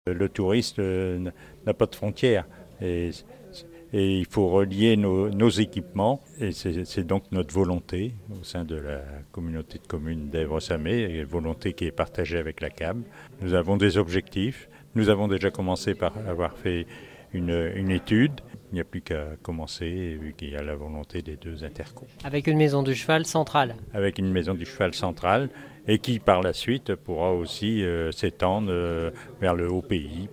Le touriste n'a pas de frontières et il faut relier nos équipements et c'est donc notre volonté au sein de la communauté de communes d'Èvres-Samet, une volonté qui est partagée avec la CAB. Nous avons des objectifs, nous avons déjà commencé par avoir fait une étude. Il n'y a plus qu'à commencer vu qu'il y a la volonté des deux intercos. Avec une maison du cheval centrale. Avec une maison du cheval centrale et qui par la suite pourra aussi s'étendre vers le haut pays